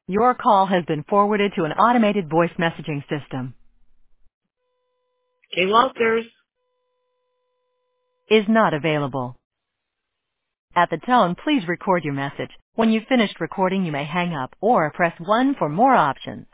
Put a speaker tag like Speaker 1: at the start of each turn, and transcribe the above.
Speaker 1: Your call has been forwarded to an automated voice messaging system.
Speaker 2: Kay Walters.
Speaker 1: Is not available. At the tone, please record your message. When you've finished recording, you may hang up or press 1 for more options.